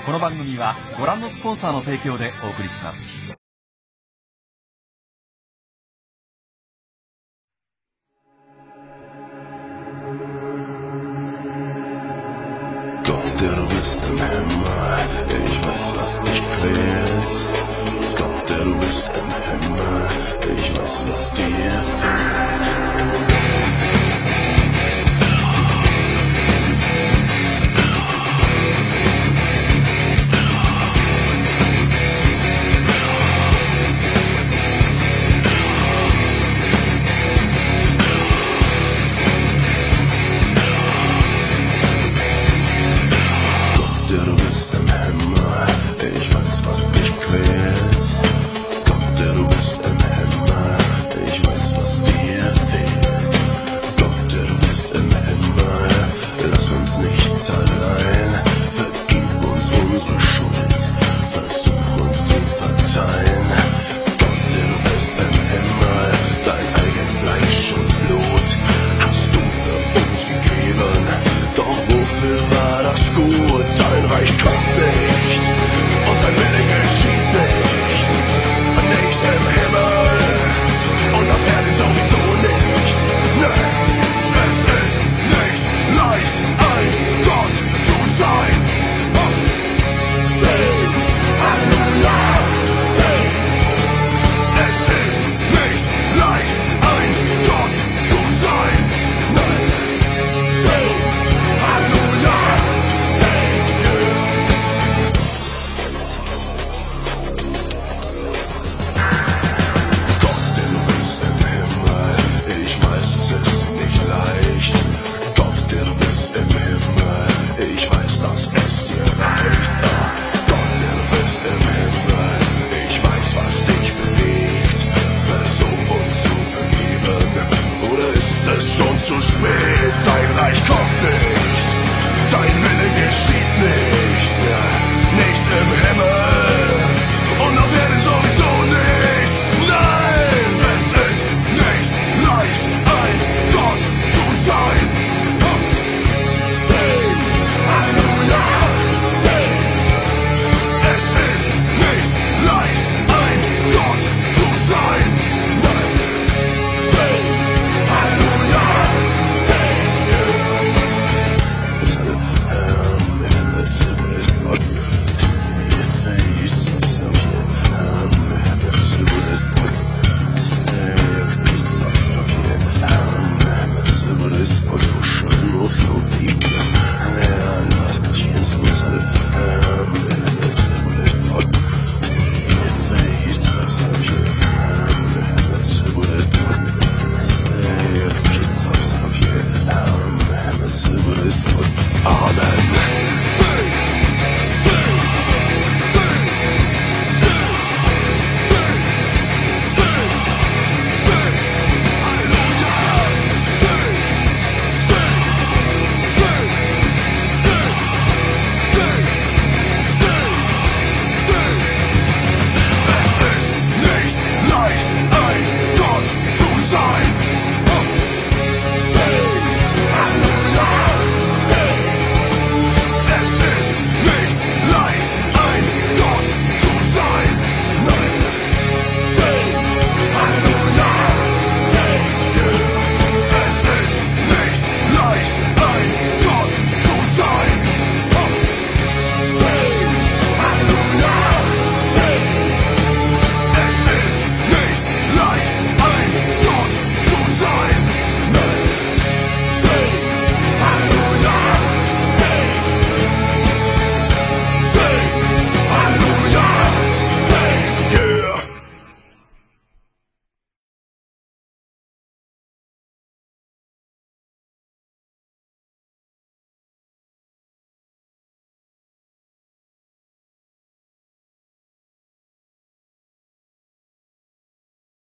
この番組はご覧のスポンサーの提供でお送りします。 Gott, der du bist im Himmel, ich weiß, was dich quält. Gott, der du bist im Himmel, ich weiß, was dir fehlt. Zu spät, dein Reich kommt nicht, dein Wille geschieht nicht, ja, nicht im Himmel.